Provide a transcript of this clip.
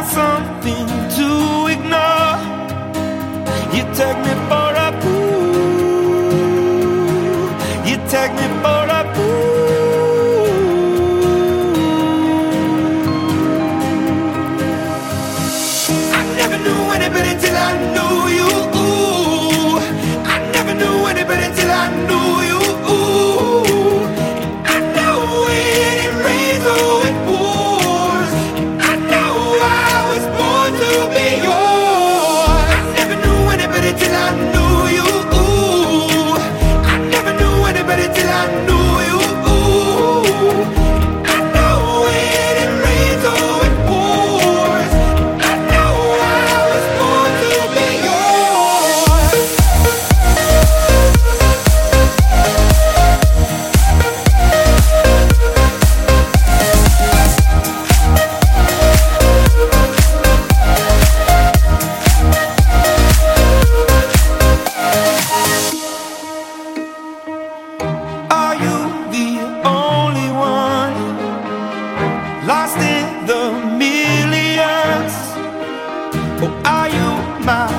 something to ignore. You take me for a fool. You take me for a fool. I never knew anybody till I knew you. I never knew anybody till I knew you. I know when it rains or it pours. I know I was born to be yours. I never knew anybody till I knew you. I never knew anybody till I knew you. I know when it rains or it pours. I know I was born to be yours. Are you the only one lost in the millions? Or are you my